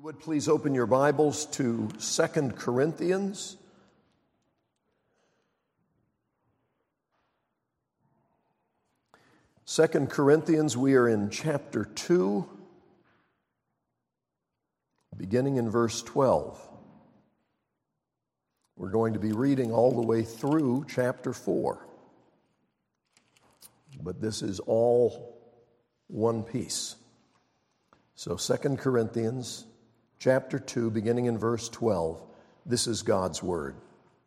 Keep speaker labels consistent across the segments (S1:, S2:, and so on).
S1: Would please open your Bibles to 2 Corinthians. Second Corinthians, we are in chapter 2, beginning in verse 12. We're going to be reading all the way through chapter 4. But this is all one piece. So 2 Corinthians chapter 2, beginning in verse 12, this is God's word.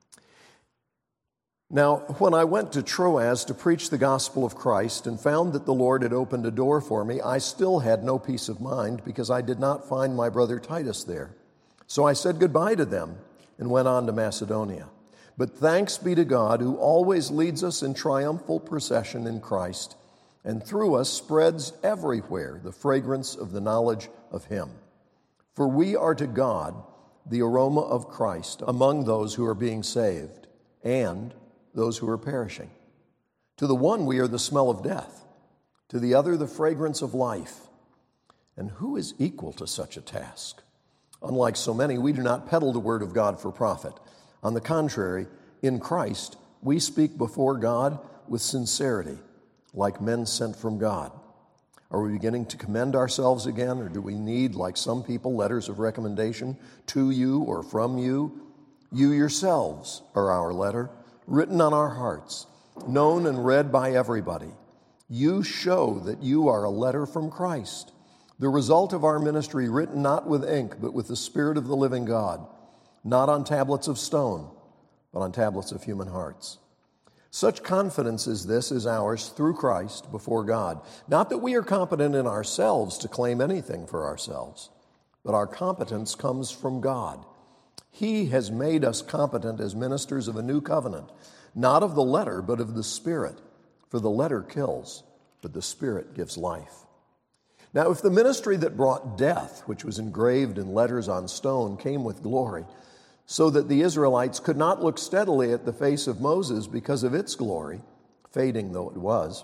S1: Now, when I went to Troas to preach the gospel of Christ and found that the Lord had opened a door for me, I still had no peace of mind because I did not find my brother Titus there. So I said goodbye to them and went on to Macedonia. But thanks be to God who always leads us in triumphal procession in Christ, and through us spreads everywhere the fragrance of the knowledge of Him. For we are to God the aroma of Christ among those who are being saved and those who are perishing. To the one we are the smell of death, to the other the fragrance of life. And who is equal to such a task? Unlike so many, we do not peddle the word of God for profit. On the contrary, in Christ we speak before God with sincerity, like men sent from God. Are we beginning to commend ourselves again, or do we need, like some people, letters of recommendation to you or from you? You yourselves are our letter, written on our hearts, known and read by everybody. You show that you are a letter from Christ, the result of our ministry, written not with ink, but with the Spirit of the living God, not on tablets of stone, but on tablets of human hearts. Such confidence as this is ours through Christ before God. Not that we are competent in ourselves to claim anything for ourselves, but our competence comes from God. He has made us competent as ministers of a new covenant, not of the letter, but of the Spirit. For the letter kills, but the Spirit gives life. Now, if the ministry that brought death, which was engraved in letters on stone, came with glory, so that the Israelites could not look steadily at the face of Moses because of its glory, fading though it was,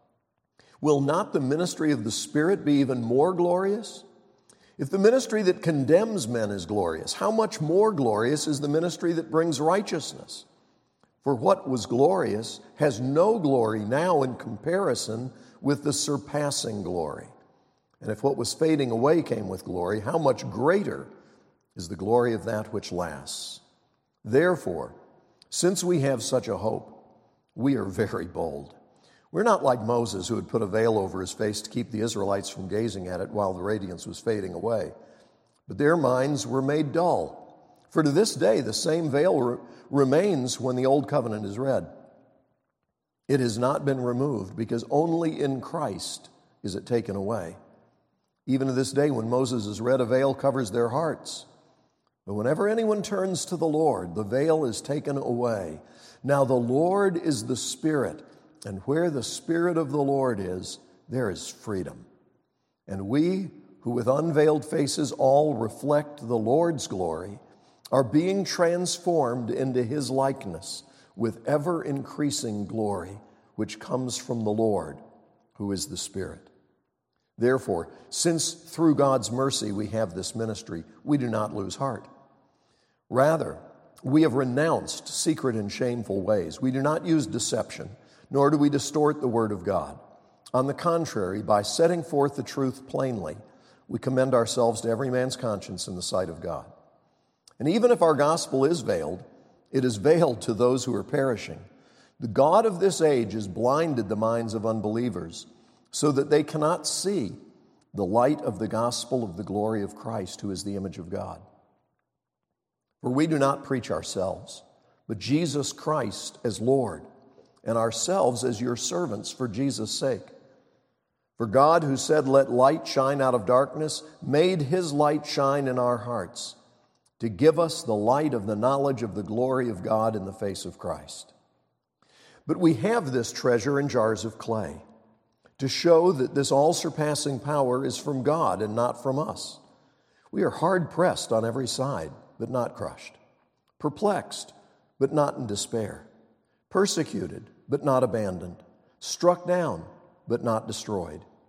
S1: will not the ministry of the Spirit be even more glorious? If the ministry that condemns men is glorious, how much more glorious is the ministry that brings righteousness? For what was glorious has no glory now in comparison with the surpassing glory. And if what was fading away came with glory, how much greater is the glory of that which lasts. Therefore, since we have such a hope, we are very bold. We're not like Moses, who had put a veil over his face to keep the Israelites from gazing at it while the radiance was fading away. But their minds were made dull. For to this day, the same veil remains when the old covenant is read. It has not been removed, because only in Christ is it taken away. Even to this day, when Moses is read, a veil covers their hearts. But whenever anyone turns to the Lord, the veil is taken away. Now the Lord is the Spirit, and where the Spirit of the Lord is, there is freedom. And we, who with unveiled faces all reflect the Lord's glory, are being transformed into His likeness with ever-increasing glory, which comes from the Lord, who is the Spirit. Therefore, since through God's mercy we have this ministry, we do not lose heart. Rather, we have renounced secret and shameful ways. We do not use deception, nor do we distort the word of God. On the contrary, by setting forth the truth plainly, we commend ourselves to every man's conscience in the sight of God. And even if our gospel is veiled, it is veiled to those who are perishing. The God of this age has blinded the minds of unbelievers, so that they cannot see the light of the gospel of the glory of Christ, who is the image of God. For we do not preach ourselves, but Jesus Christ as Lord, and ourselves as your servants for Jesus' sake. For God, who said, "Let light shine out of darkness," made His light shine in our hearts, to give us the light of the knowledge of the glory of God in the face of Christ. But we have this treasure in jars of clay, to show that this all-surpassing power is from God and not from us. We are hard-pressed on every side, but not crushed, perplexed, but not in despair, persecuted, but not abandoned, struck down, but not destroyed.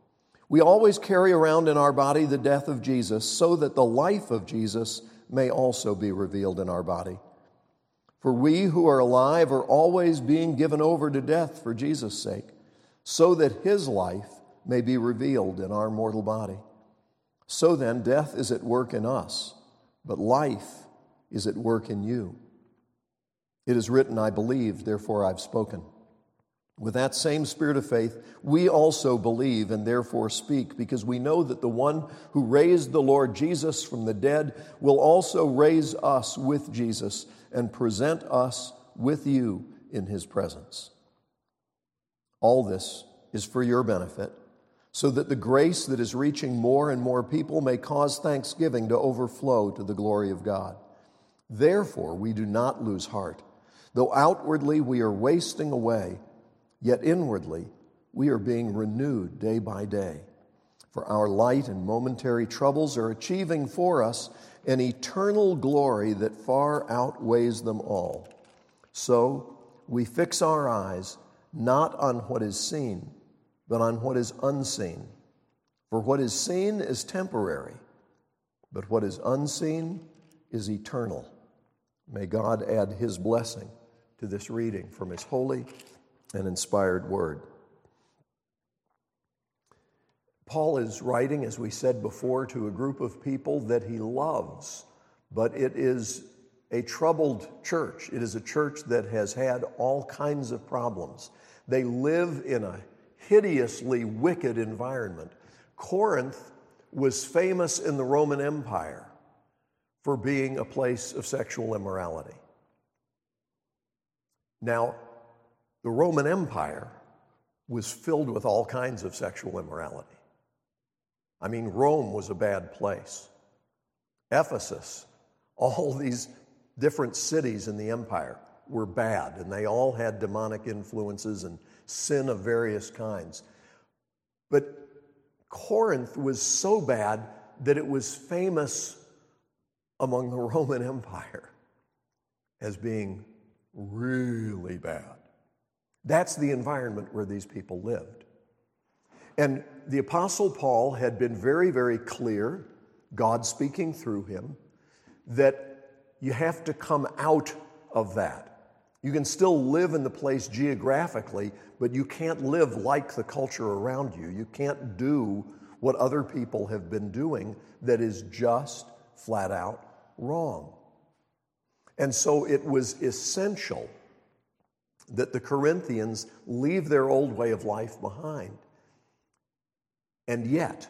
S1: We always carry around in our body the death of Jesus, so that the life of Jesus may also be revealed in our body. For we who are alive are always being given over to death for Jesus' sake, so that his life may be revealed in our mortal body. So then, death is at work in us, but life is at work in you. It is written, I believe, therefore I've spoken. With that same spirit of faith, we also believe and therefore speak, because we know that the one who raised the Lord Jesus from the dead will also raise us with Jesus and present us with you in his presence. All this is for your benefit, so that the grace that is reaching more and more people may cause thanksgiving to overflow to the glory of God. Therefore, we do not lose heart. Though outwardly we are wasting away, yet inwardly we are being renewed day by day. For our light and momentary troubles are achieving for us an eternal glory that far outweighs them all. So we fix our eyes not on what is seen, but on what is unseen. For what is seen is temporary, but what is unseen is eternal. May God add his blessing to this reading from his holy and inspired word. Paul is writing, as we said before, to a group of people that he loves, but it is a troubled church. It is a church that has had all kinds of problems. They live in a hideously wicked environment. Corinth was famous in the Roman Empire for being a place of sexual immorality. Now, the Roman Empire was filled with all kinds of sexual immorality. I mean, Rome was a bad place. Ephesus, all these different cities in the empire were bad, and they all had demonic influences and sin of various kinds. But Corinth was so bad that it was famous among the Roman Empire as being really bad. That's the environment where these people lived. And the Apostle Paul had been very, very clear, God speaking through him, that you have to come out of that. You can still live in the place geographically, but you can't live like the culture around you. You can't do what other people have been doing that is just flat out wrong. And so it was essential that the Corinthians leave their old way of life behind. And yet,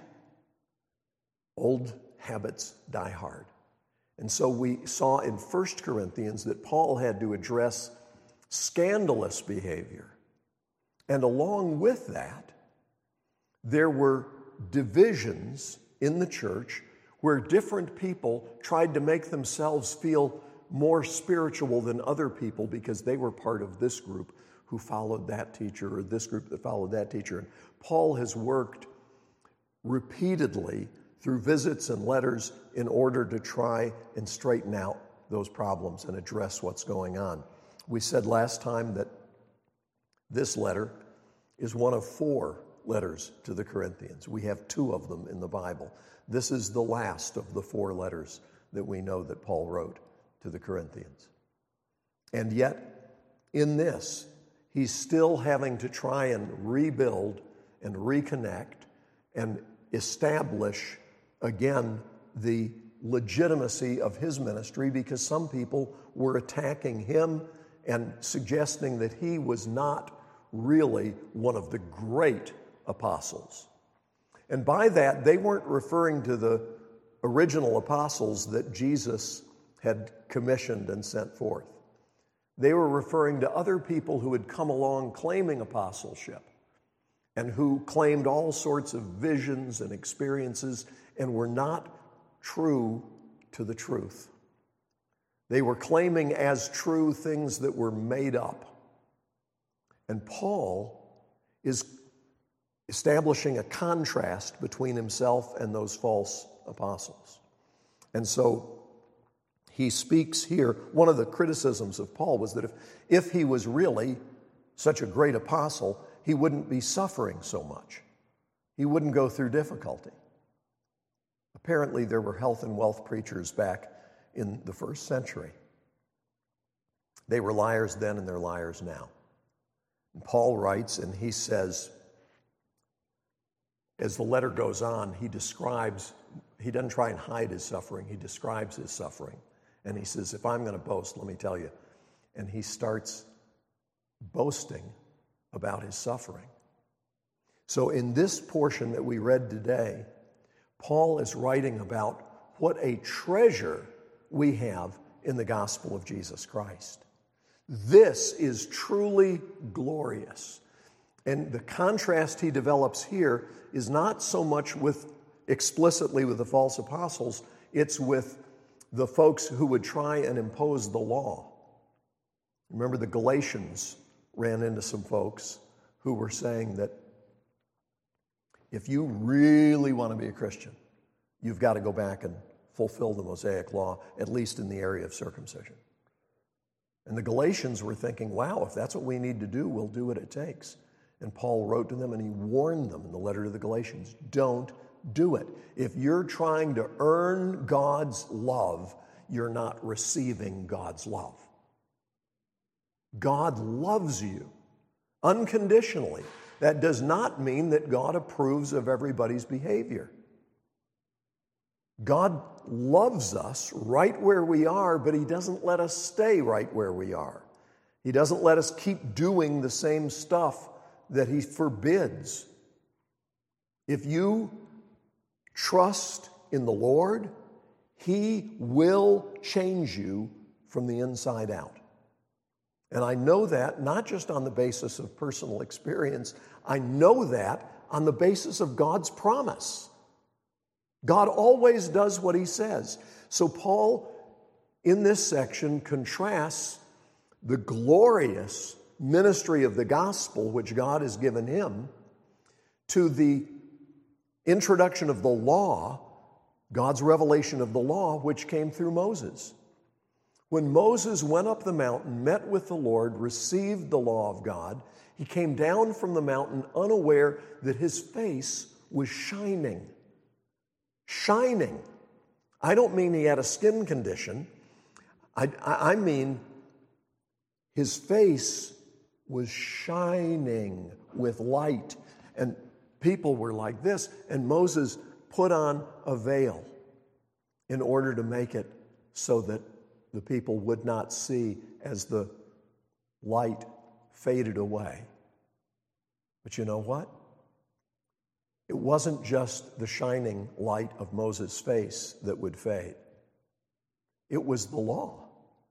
S1: old habits die hard. And so we saw in 1 Corinthians that Paul had to address scandalous behavior. And along with that, there were divisions in the church where different people tried to make themselves feel more spiritual than other people because they were part of this group who followed that teacher or this group that followed that teacher. And Paul has worked repeatedly through visits and letters in order to try and straighten out those problems and address what's going on. We said last time that this letter is one of 4 letters to the Corinthians. We have 2 of them in the Bible. This is the last of the 4 letters that we know that Paul wrote to the Corinthians. And yet, in this, he's still having to try and rebuild and reconnect and establish again the legitimacy of his ministry, because some people were attacking him and suggesting that he was not really one of the great apostles. And by that, they weren't referring to the original apostles that Jesus had commissioned and sent forth. They were referring to other people who had come along claiming apostleship and who claimed all sorts of visions and experiences and were not true to the truth. They were claiming as true things that were made up. And Paul is establishing a contrast between himself and those false apostles. And so he speaks here. One of the criticisms of Paul was that if he was really such a great apostle, he wouldn't be suffering so much. he wouldn't go through difficulty. Apparently, there were health and wealth preachers back in the first century. They were liars then and they're liars now. And Paul writes, and he says, as the letter goes on, he doesn't try and hide his suffering, he describes his suffering. And he says, if I'm going to boast, let me tell you. And he starts boasting about his suffering. So in this portion that we read today, Paul is writing about what a treasure we have in the gospel of Jesus Christ. This is truly glorious. And the contrast he develops here is not so much explicitly with the false apostles, it's with the folks who would try and impose the law. Remember, the Galatians ran into some folks who were saying that if you really want to be a Christian, you've got to go back and fulfill the Mosaic law, at least in the area of circumcision. And the Galatians were thinking, wow, if that's what we need to do, we'll do what it takes. And Paul wrote to them and he warned them in the letter to the Galatians, don't do it. If you're trying to earn God's love, you're not receiving God's love. God loves you unconditionally. That does not mean that God approves of everybody's behavior. God loves us right where we are, but he doesn't let us stay right where we are. He doesn't let us keep doing the same stuff that he forbids. If you trust in the Lord, he will change you from the inside out. And I know that not just on the basis of personal experience, I know that on the basis of God's promise. God always does what he says. So Paul, in this section, contrasts the glorious ministry of the gospel, which God has given him, to the introduction of the law, God's revelation of the law, which came through Moses. When Moses went up the mountain, met with the Lord, received the law of God, he came down from the mountain unaware that his face was shining. Shining. I don't mean he had a skin condition. I mean his face was shining with light. And people were like this. And Moses put on a veil in order to make it so that the people would not see as the light faded away. But you know what? It wasn't just the shining light of Moses' face that would fade. It was the law.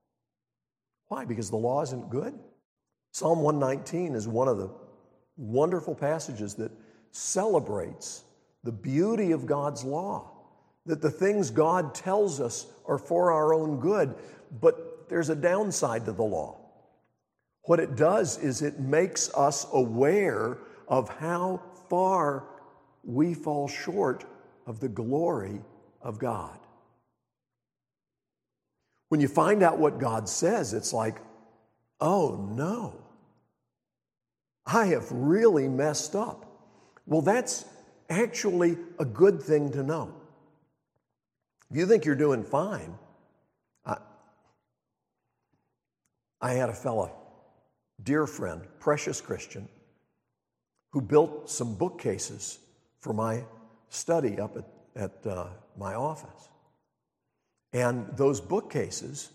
S1: Why? Because the law isn't good? Psalm 119 is one of the wonderful passages that celebrates the beauty of God's law, that the things God tells us are for our own good, but there's a downside to the law. What it does is it makes us aware of how far we fall short of the glory of God. When you find out what God says, it's like, oh no, I have really messed up. Well, that's actually a good thing to know. If you think you're doing fine, I had a fella, dear friend, precious Christian, who built some bookcases for my study up at my office. And those bookcases,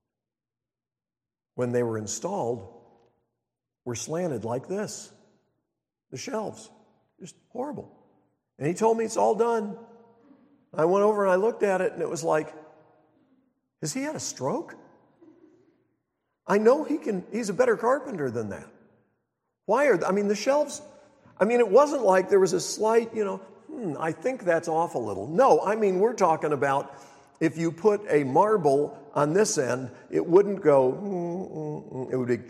S1: when they were installed, were slanted like this. The shelves, just horrible. And he told me it's all done. I went over and I looked at it and it was like, has he had a stroke? I know he's a better carpenter than that. The shelves, it wasn't like there was a slight, I think that's off a little. No, we're talking about if you put a marble on this end, it wouldn't go, it would be,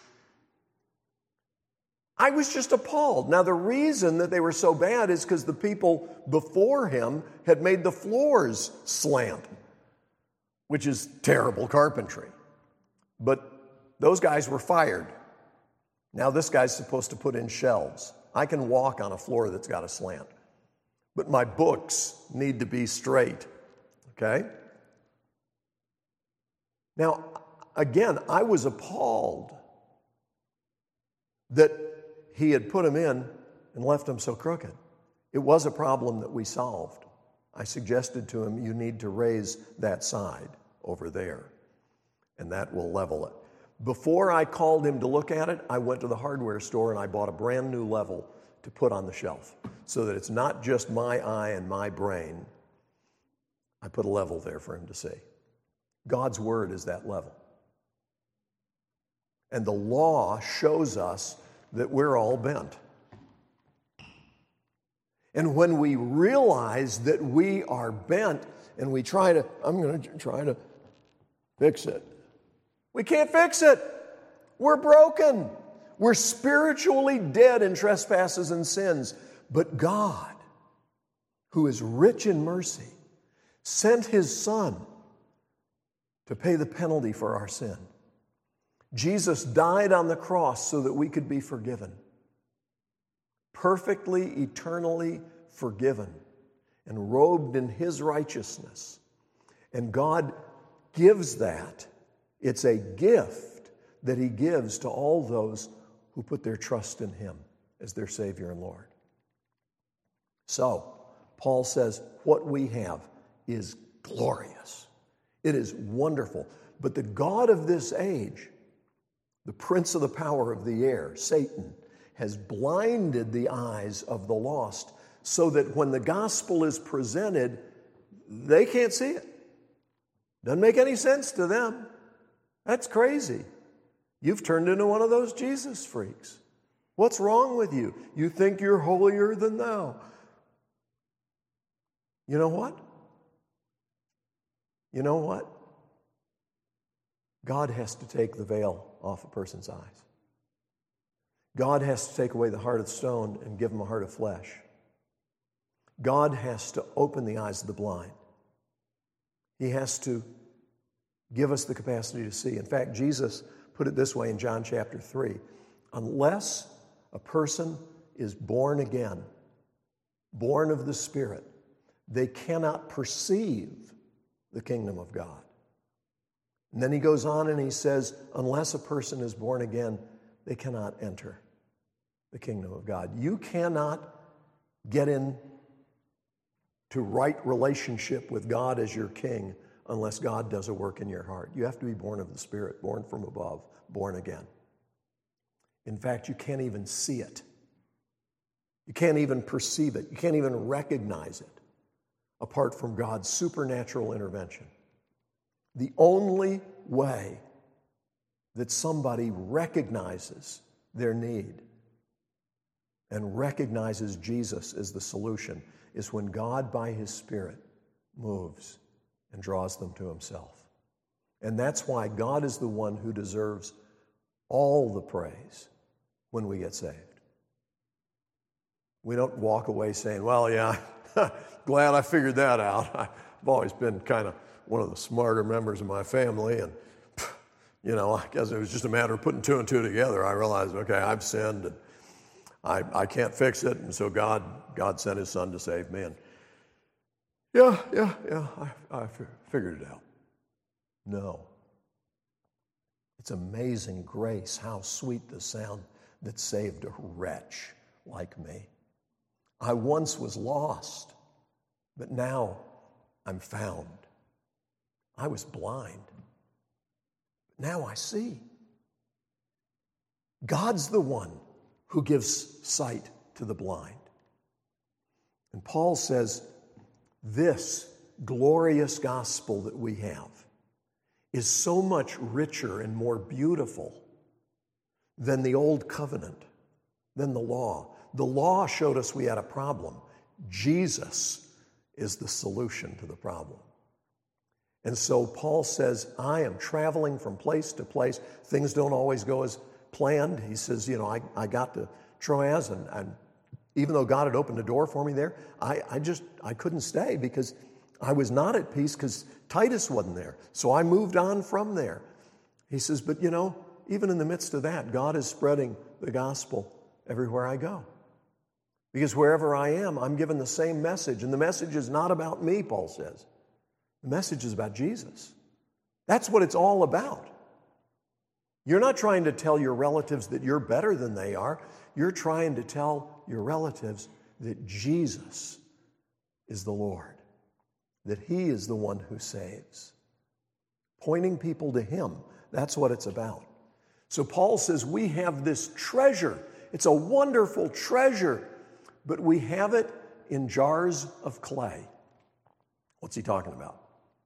S1: I was just appalled. Now, the reason that they were so bad is because the people before him had made the floors slant, which is terrible carpentry. But those guys were fired. Now this guy's supposed to put in shelves. I can walk on a floor that's got a slant, but my books need to be straight, okay? Now, again, I was appalled that he had put him in and left him so crooked. It was a problem that we solved. I suggested to him, you need to raise that side over there, and that will level it. Before I called him to look at it, I went to the hardware store and I bought a brand new level to put on the shelf so that it's not just my eye and my brain. I put a level there for him to see. God's word is that level. And the law shows us that we're all bent. And when we realize that we are bent and we I'm going to try to fix it. We can't fix it. We're broken. We're spiritually dead in trespasses and sins. But God, who is rich in mercy, sent his Son to pay the penalty for our sin. Jesus died on the cross so that we could be forgiven. Perfectly, eternally forgiven and robed in his righteousness. And God gives that. It's a gift that he gives to all those who put their trust in him as their Savior and Lord. So, Paul says, what we have is glorious. It is wonderful. But the God of this age, the prince of the power of the air, Satan, has blinded the eyes of the lost so that when the gospel is presented, they can't see it. Doesn't make any sense to them. That's crazy. You've turned into one of those Jesus freaks. What's wrong with you? You think you're holier than thou. You know what? You know what? God has to take the veil off a person's eyes. God has to take away the heart of stone and give them a heart of flesh. God has to open the eyes of the blind. He has to give us the capacity to see. In fact, Jesus put it this way in John chapter 3. Unless a person is born again, born of the Spirit, they cannot perceive the kingdom of God. And then he goes on and he says, unless a person is born again, they cannot enter the kingdom of God. You cannot get in to right relationship with God as your king unless God does a work in your heart. You have to be born of the Spirit, born from above, born again. In fact, you can't even see it. You can't even perceive it. You can't even recognize it apart from God's supernatural intervention. The only way that somebody recognizes their need and recognizes Jesus as the solution is when God, by his Spirit, moves and draws them to himself. And that's why God is the one who deserves all the praise when we get saved. We don't walk away saying, well, yeah, glad I figured that out. I've always been kind of one of the smarter members of my family, and I guess it was just a matter of putting two and two together. I realized, okay, I've sinned, and I can't fix it, and so God sent his Son to save me. And I figured it out. No. It's amazing grace, how sweet the sound that saved a wretch like me. I once was lost, but now I'm found. I was blind, but now I see. God's the one who gives sight to the blind. And Paul says, this glorious gospel that we have is so much richer and more beautiful than the old covenant, than the law. The law showed us we had a problem. Jesus is the solution to the problem. And so Paul says, I am traveling from place to place. Things don't always go as planned. He says, I got to Troas, and even though God had opened a door for me there, I couldn't stay because I was not at peace because Titus wasn't there. So I moved on from there. He says, but even in the midst of that, God is spreading the gospel everywhere I go. Because wherever I am, I'm given the same message. And the message is not about me, Paul says. The message is about Jesus. That's what it's all about. You're not trying to tell your relatives that you're better than they are. You're trying to tell your relatives that Jesus is the Lord, that He is the one who saves. Pointing people to Him, that's what it's about. So Paul says we have this treasure. It's a wonderful treasure, but we have it in jars of clay. What's he talking about?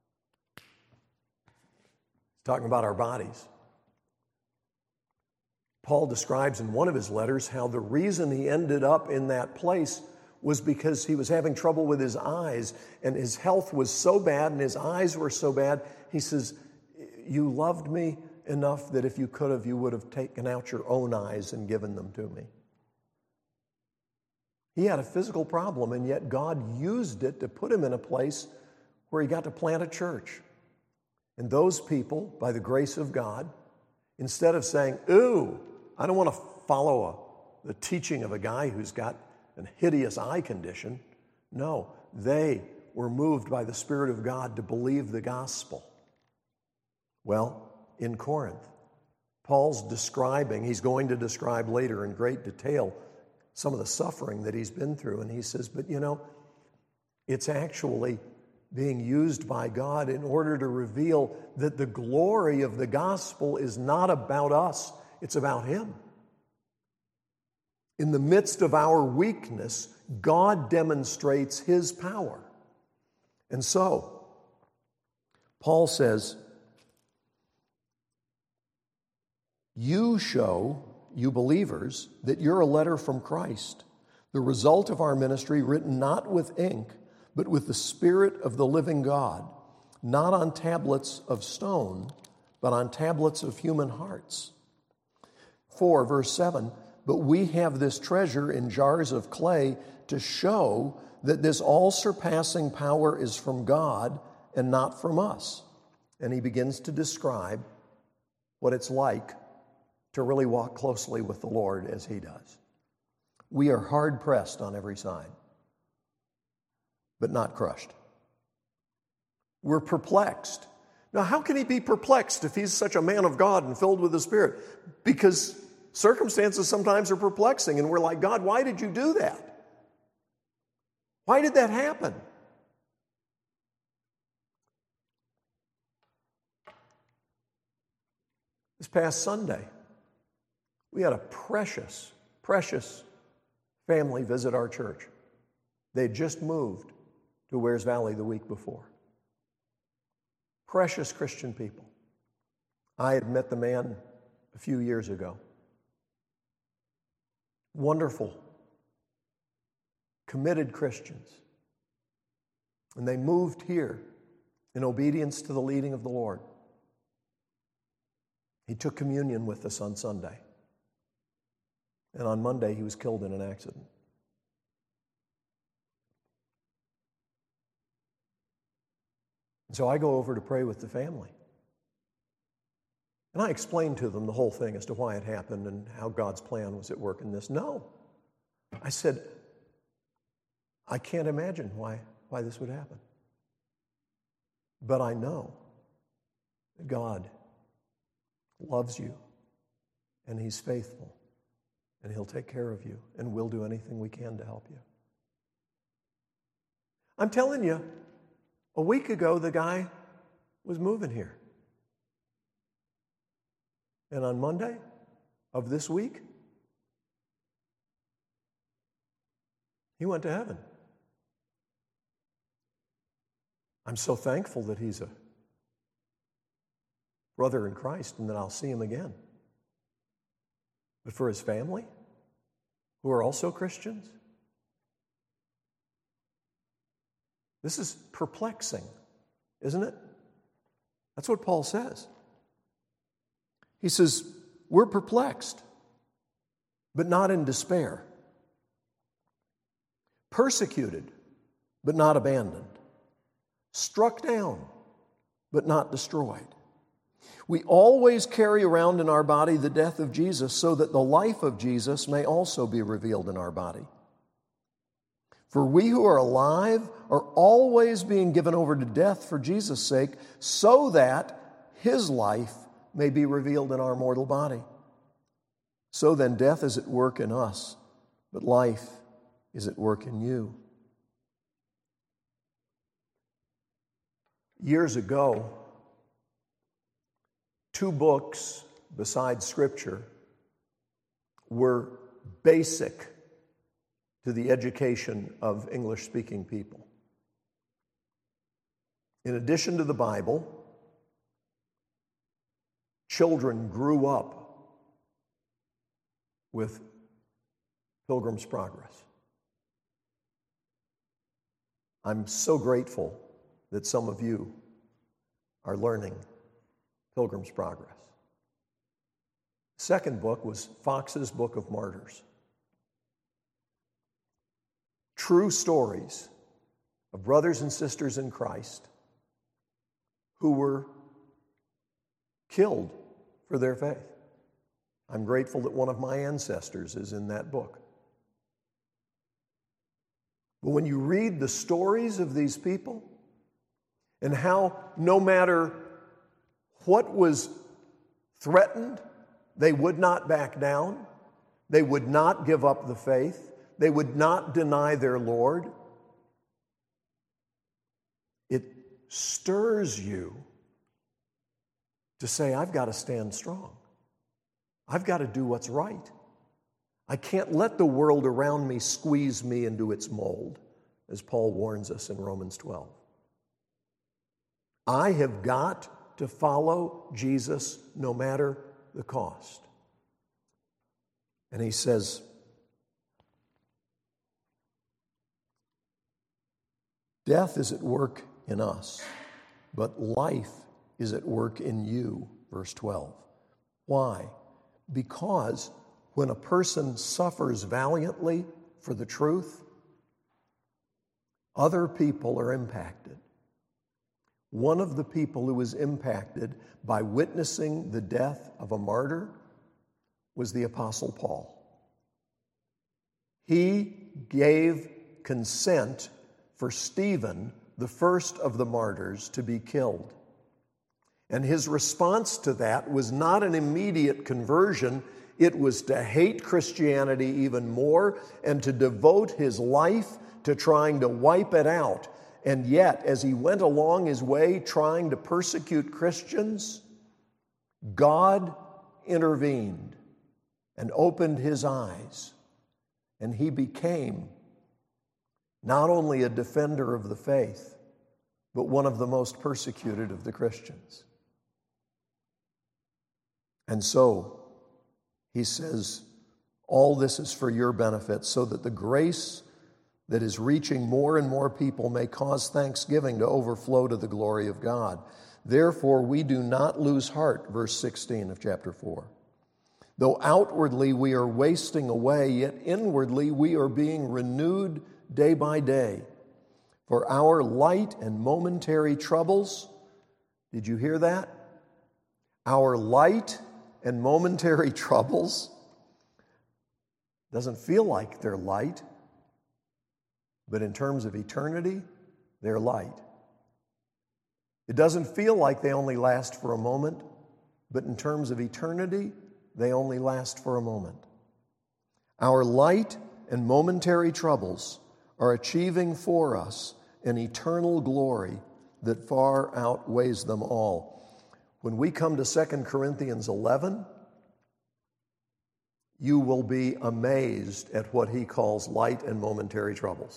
S1: He's talking about our bodies. Paul describes in one of his letters how the reason he ended up in that place was because he was having trouble with his eyes, and his health was so bad and his eyes were so bad. He says, you loved me enough that if you could have, you would have taken out your own eyes and given them to me. He had a physical problem, and yet God used it to put him in a place where he got to plant a church. And those people, by the grace of God, instead of saying, ooh, I don't want to follow the teaching of a guy who's got a hideous eye condition. No, they were moved by the Spirit of God to believe the gospel. Well, in Corinth, Paul's describing, he's going to describe later in great detail some of the suffering that he's been through. And he says, but it's actually being used by God in order to reveal that the glory of the gospel is not about us, it's about Him. In the midst of our weakness, God demonstrates His power. And so, Paul says, you show, you believers, that you're a letter from Christ, the result of our ministry written not with ink, but with the Spirit of the living God, not on tablets of stone, but on tablets of human hearts. 4, verse 7, but we have this treasure in jars of clay to show that this all-surpassing power is from God and not from us. And he begins to describe what it's like to really walk closely with the Lord as he does. We are hard-pressed on every side, but not crushed. We're perplexed. Now, how can he be perplexed if he's such a man of God and filled with the Spirit? Because circumstances sometimes are perplexing, and we're like, God, why did you do that? Why did that happen? This past Sunday, we had a precious, precious family visit our church. They had just moved to Wares Valley the week before. Precious Christian people. I had met the man a few years ago. Wonderful, committed Christians. And they moved here in obedience to the leading of the Lord. He took communion with us on Sunday. And on Monday, he was killed in an accident. And so I go over to pray with the family. And I explained to them the whole thing as to why it happened and how God's plan was at work in this. No. I said, I can't imagine why this would happen. But I know that God loves you, and He's faithful, and He'll take care of you, and we'll do anything we can to help you. I'm telling you, a week ago, the guy was moving here. And on Monday of this week, he went to heaven. I'm so thankful that he's a brother in Christ and that I'll see him again. But for his family, who are also Christians, this is perplexing, isn't it? That's what Paul says. He says, we're perplexed, but not in despair. Persecuted, but not abandoned. Struck down, but not destroyed. We always carry around in our body the death of Jesus so that the life of Jesus may also be revealed in our body. For we who are alive are always being given over to death for Jesus' sake, so that his life may be revealed in our mortal body. So then death is at work in us, but life is at work in you. Years ago, 2 books besides Scripture were basic to the education of English-speaking people. In addition to the Bible, children grew up with Pilgrim's Progress. I'm so grateful that some of you are learning Pilgrim's Progress. The second book was Fox's Book of Martyrs. True stories of brothers and sisters in Christ who were killed for their faith. I'm grateful that one of my ancestors is in that book. But when you read the stories of these people and how no matter what was threatened, they would not back down, they would not give up the faith, they would not deny their Lord, it stirs you to say, I've got to stand strong. I've got to do what's right. I can't let the world around me squeeze me into its mold, as Paul warns us in Romans 12. I have got to follow Jesus no matter the cost. And he says, death is at work in us, but life is at work in you, verse 12. Why? Because when a person suffers valiantly for the truth, other people are impacted. One of the people who was impacted by witnessing the death of a martyr was the Apostle Paul. He gave consent for Stephen, the first of the martyrs, to be killed. And his response to that was not an immediate conversion. It was to hate Christianity even more and to devote his life to trying to wipe it out. And yet, as he went along his way trying to persecute Christians, God intervened and opened his eyes, and he became not only a defender of the faith, but one of the most persecuted of the Christians. And so, he says, all this is for your benefit, so that the grace that is reaching more and more people may cause thanksgiving to overflow to the glory of God. Therefore, we do not lose heart, verse 16 of chapter 4. Though outwardly we are wasting away, yet inwardly we are being renewed day by day. For our light and momentary troubles, did you hear that? Our light and momentary troubles doesn't feel like they're light, but in terms of eternity, they're light. It doesn't feel like they only last for a moment, but in terms of eternity, they only last for a moment. Our light and momentary troubles are achieving for us an eternal glory that far outweighs them all. When we come to 2 Corinthians 11, you will be amazed at what he calls light and momentary troubles.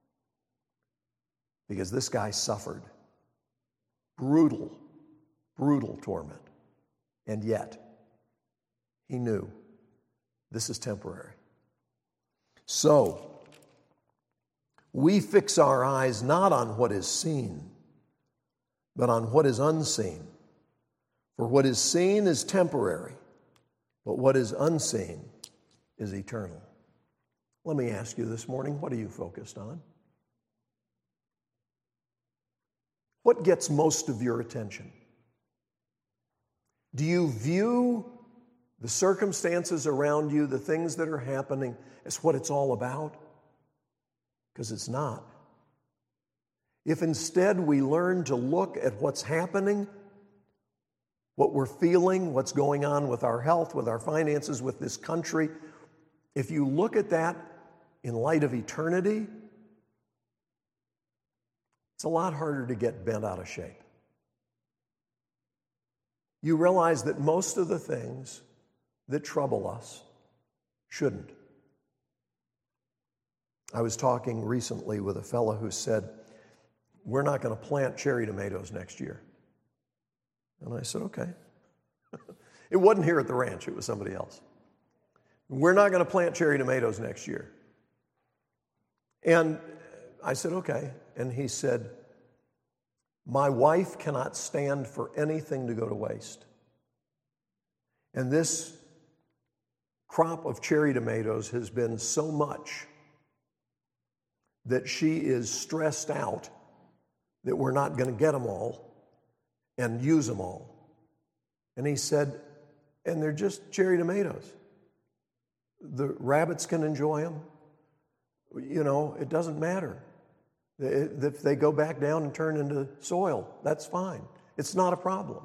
S1: Because this guy suffered brutal torment. And yet, he knew this is temporary. So, we fix our eyes not on what is seen, but on what is unseen. For what is seen is temporary, but what is unseen is eternal. Let me ask you this morning, what are you focused on? What gets most of your attention? Do you view the circumstances around you, the things that are happening, as what it's all about? because it's not. If instead we learn to look at what's happening, what we're feeling, what's going on with our health, with our finances, with this country, if you look at that in light of eternity, it's a lot harder to get bent out of shape. You realize that most of the things that trouble us shouldn't. I was talking recently with a fellow who said, we're not going to plant cherry tomatoes next year. And I said, okay. It wasn't here at the ranch, it was somebody else. We're not going to plant cherry tomatoes next year. And I said, okay. And he said, my wife cannot stand for anything to go to waste. And this crop of cherry tomatoes has been so much that she is stressed out that we're not going to get them all and use them all. And he said, and they're just cherry tomatoes. The rabbits can enjoy them. You know, it doesn't matter. If they go back down and turn into soil, that's fine. It's not a problem.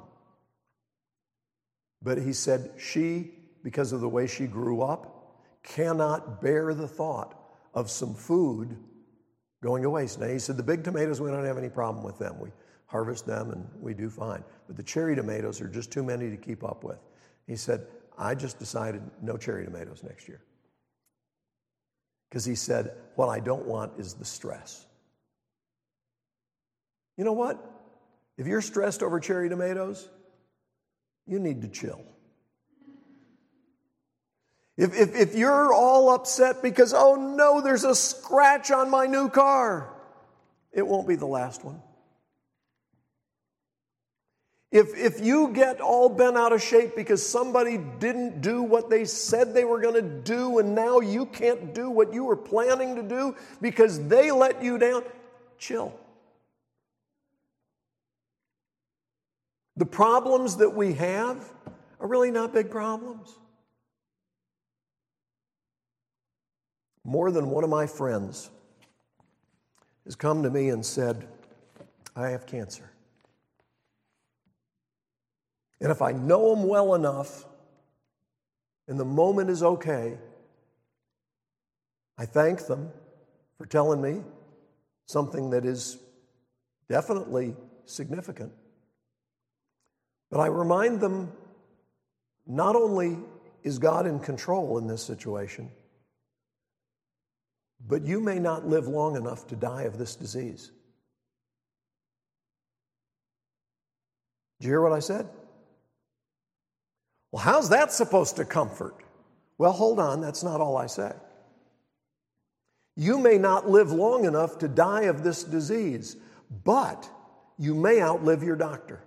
S1: But he said she, because of the way she grew up, cannot bear the thought of some food going to waste. Now, he said the big tomatoes, we don't have any problem with them. We harvest them and we do fine. But the cherry tomatoes are just too many to keep up with. He said, I just decided no cherry tomatoes next year. Because he said, what I don't want is the stress. You know what? If you're stressed over cherry tomatoes, you need to chill. If you're all upset because, oh no, there's a scratch on my new car, it won't be the last one. If you get all bent out of shape because somebody didn't do what they said they were going to do and now you can't do what you were planning to do because they let you down, chill. The problems that we have are really not big problems. More than one of my friends has come to me and said, I have cancer. And if I know them well enough and the moment is okay, I thank them for telling me something that is definitely significant. But I remind them, not only is God in control in this situation, but you may not live long enough to die of this disease. Did you hear what I said? Well, how's that supposed to comfort? Well, hold on, that's not all I say. You may not live long enough to die of this disease, but you may outlive your doctor.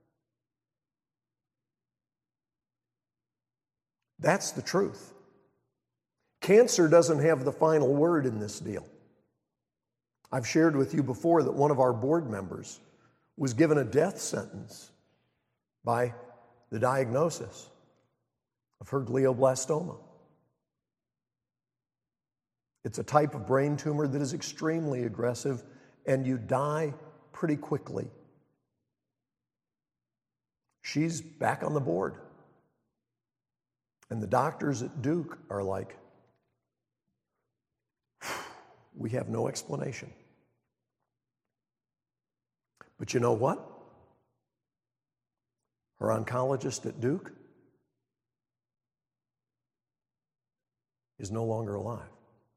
S1: That's the truth. Cancer doesn't have the final word in this deal. I've shared with you before that one of our board members was given a death sentence by the diagnosis of her glioblastoma. It's a type of brain tumor that is extremely aggressive, and you die pretty quickly. She's back on the board. And the doctors at Duke are like, we have no explanation. But you know what? Her oncologist at Duke is no longer alive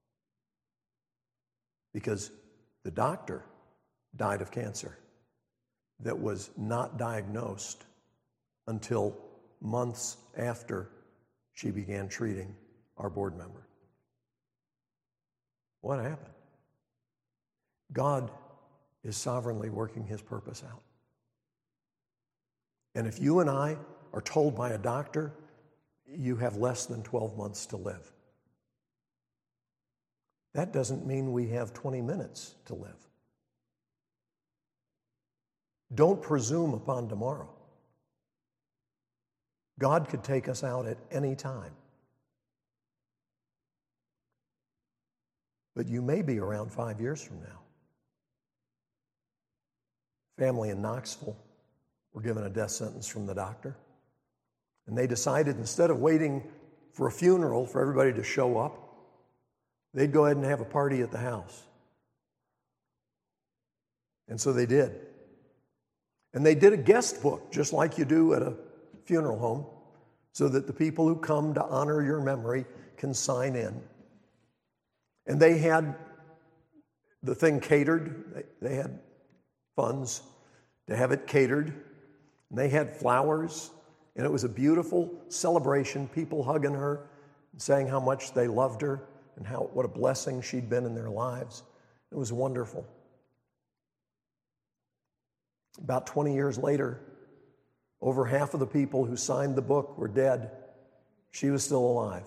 S1: because the doctor died of cancer that was not diagnosed until months after she began treating our board member. What happened? God is sovereignly working his purpose out. And if you and I are told by a doctor, you have less than 12 months to live, that doesn't mean we have 20 minutes to live. Don't presume upon tomorrow. God could take us out at any time. but you may be around 5 years from now. Family in Knoxville were given a death sentence from the doctor, and they decided instead of waiting for a funeral for everybody to show up, they'd go ahead and have a party at the house. And so they did. And they did a guest book, just like you do at a funeral home, so that the people who come to honor your memory can sign in. And they had the thing catered. They had funds to have it catered. And they had flowers. And it was a beautiful celebration, people hugging her and saying how much they loved her and what a blessing she'd been in their lives. It was wonderful. About 20 years later, over half of the people who signed the book were dead. She was still alive.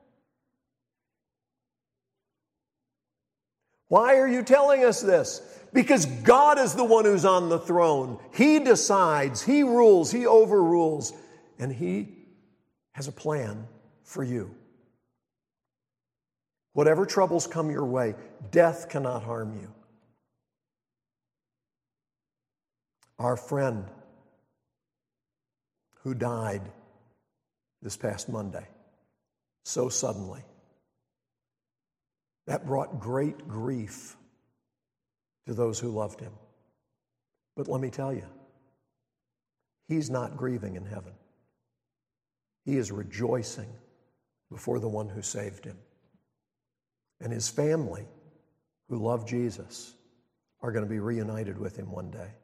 S1: Why are you telling us this? Because God is the one who's on the throne. He decides, He rules, He overrules, and He has a plan for you. Whatever troubles come your way, death cannot harm you. Our friend who died this past Monday, so suddenly, that brought great grief to those who loved him. But let me tell you, he's not grieving in heaven. He is rejoicing before the one who saved him. And his family, who love Jesus, are going to be reunited with him one day.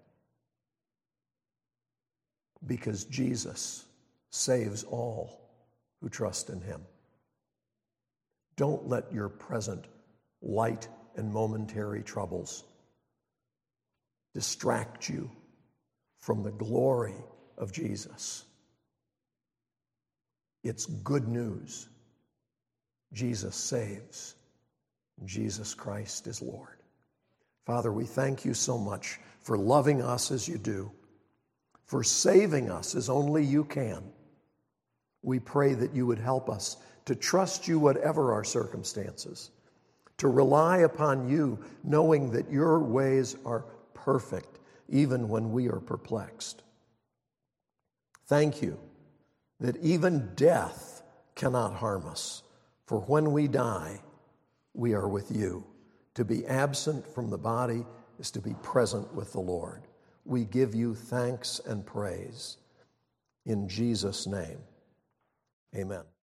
S1: Because Jesus saves all who trust in him. Don't let your present light and momentary troubles distract you from the glory of Jesus. It's good news. Jesus saves. Jesus Christ is Lord. Father, we thank you so much for loving us as you do, for saving us as only you can. We pray that you would help us to trust you whatever our circumstances, to rely upon you knowing that your ways are perfect even when we are perplexed. Thank you that even death cannot harm us, for when we die, we are with you. To be absent from the body is to be present with the Lord. We give you thanks and praise. In Jesus' name, amen.